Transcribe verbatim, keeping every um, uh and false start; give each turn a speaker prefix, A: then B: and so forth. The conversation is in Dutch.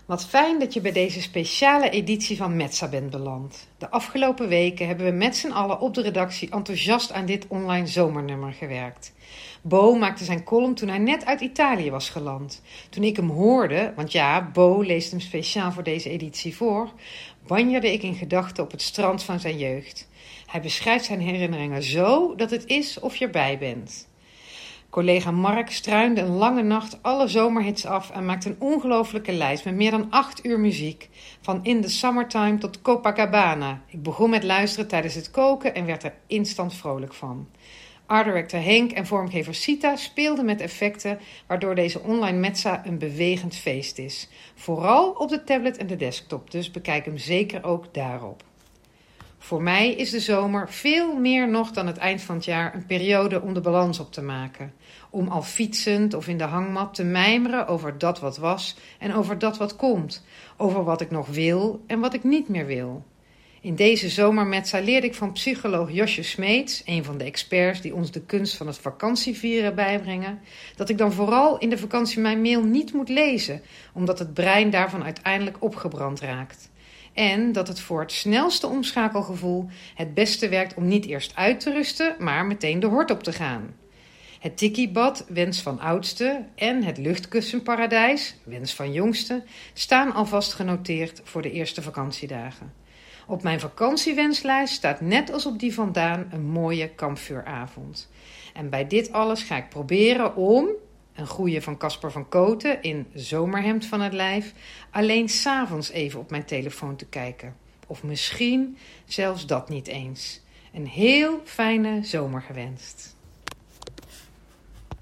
A: Wat fijn dat je bij deze speciale editie van Metsa bent beland. De afgelopen weken hebben we met z'n allen op de redactie enthousiast aan dit online zomernummer gewerkt. Bo maakte zijn column toen hij net uit Italië was geland. Toen ik hem hoorde, want ja, Bo leest hem speciaal voor deze editie voor, banjerde ik in gedachten op het strand van zijn jeugd. Hij beschrijft zijn herinneringen zo dat het is of je erbij bent. Collega Mark struinde een lange nacht alle zomerhits af en maakte een ongelofelijke lijst met meer dan acht uur muziek. Van In the Summertime tot Copacabana. Ik begon met luisteren tijdens het koken en werd er instant vrolijk van. Art director Henk en vormgever Sita speelden met effecten, waardoor deze online Metsa een bewegend feest is. Vooral op de tablet en de desktop, dus bekijk hem zeker ook daarop. Voor mij is de zomer veel meer nog dan het eind van het jaar een periode om de balans op te maken. Om al fietsend of in de hangmat te mijmeren over dat wat was en over dat wat komt. Over wat ik nog wil en wat ik niet meer wil. In deze zomermetsa leerde ik van psycholoog Josje Smeets, een van de experts die ons de kunst van het vakantievieren bijbrengen, dat ik dan vooral in de vakantie mijn mail niet moet lezen, omdat het brein daarvan uiteindelijk opgebrand raakt. En dat het voor het snelste omschakelgevoel het beste werkt om niet eerst uit te rusten, maar meteen de hort op te gaan. Het tikkiebad, wens van oudste, en het luchtkussenparadijs, wens van jongste, staan alvast genoteerd voor de eerste vakantiedagen. Op mijn vakantiewenslijst staat net als op die van Daan een mooie kampvuuravond. En bij dit alles ga ik proberen om, een goeie van Casper van Koten in Zomerhemd van het lijf, alleen 's avonds even op mijn telefoon te kijken. Of misschien zelfs dat niet eens. Een heel fijne zomer gewenst.